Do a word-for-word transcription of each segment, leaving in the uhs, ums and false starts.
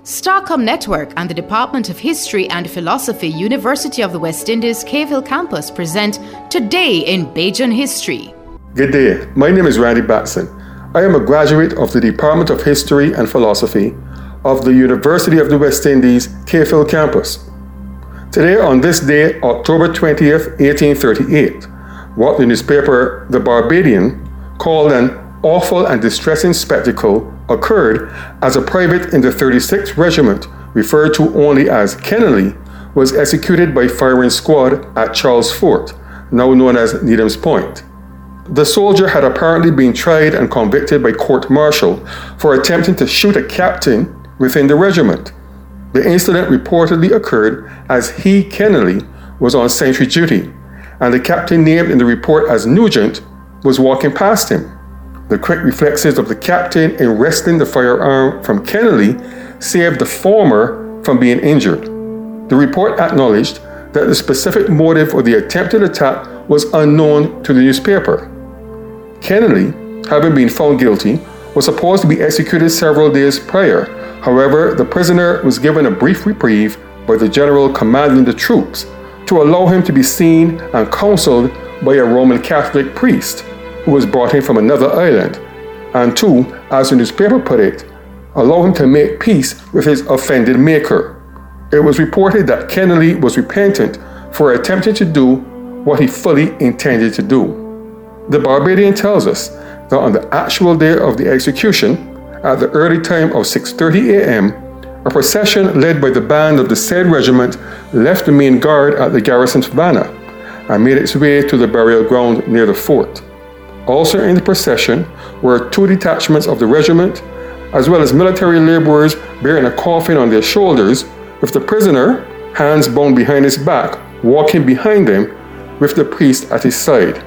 Starcom Network and the Department of History and Philosophy, University of the West Indies, Cave Hill Campus present Today in Bajan History. Good day, my name is Randy Batson. I am a graduate of the Department of History and Philosophy of the University of the West Indies, Cave Hill Campus. Today, on this day, October twentieth, eighteen thirty-eight, what the newspaper The Barbadian called an awful and distressing spectacle occurred as a private in the thirty-sixth Regiment, referred to only as Kennelly, was executed by firing squad at Charles Fort, now known as Needham's Point. The soldier had apparently been tried and convicted by court-martial for attempting to shoot a captain within the regiment. The incident reportedly occurred as he, Kennelly, was on sentry duty, and the captain named in the report as Nugent was walking past him. The quick reflexes of the captain in wresting the firearm from Kennelly saved the former from being injured. The report acknowledged that the specific motive for the attempted attack was unknown to the newspaper. Kennelly, having been found guilty, was supposed to be executed several days prior. However, the prisoner was given a brief reprieve by the general commanding the troops to allow him to be seen and counseled by a Roman Catholic priest who was brought in from another island, and to, as the newspaper put it, allow him to make peace with his offended maker. It was reported that Kennelly was repentant for attempting to do what he fully intended to do. The Barbadian tells us that on the actual day of the execution, at the early time of six thirty a.m., a procession led by the band of the said regiment left the main guard at the garrison savannah and made its way to the burial ground near the fort. Also in the procession were two detachments of the regiment, as well as military laborers bearing a coffin on their shoulders, with the prisoner, hands bound behind his back, walking behind them with the priest at his side.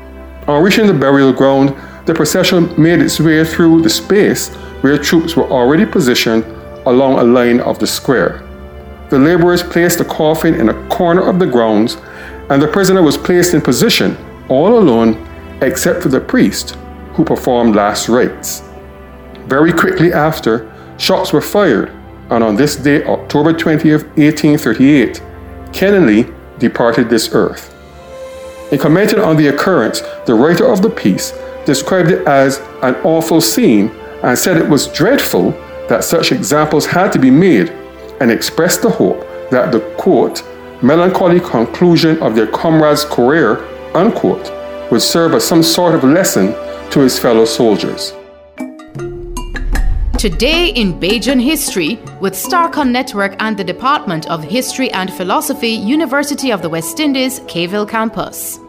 On reaching the burial ground, the procession made its way through the space where troops were already positioned along a line of the square. The laborers placed the coffin in a corner of the grounds, and the prisoner was placed in position, all alone, except for the priest, who performed last rites. Very quickly after, shots were fired, and on this day, October twentieth, eighteen thirty-eight, Kennelly departed this earth. In commenting on the occurrence, the writer of the piece described it as an awful scene and said it was dreadful that such examples had to be made, and expressed the hope that the, quote, melancholy conclusion of their comrade's career, unquote, would serve as some sort of lesson to his fellow soldiers. Today in Bajan History with Starcom Network and the Department of History and Philosophy, University of the West Indies, Cave Hill Campus.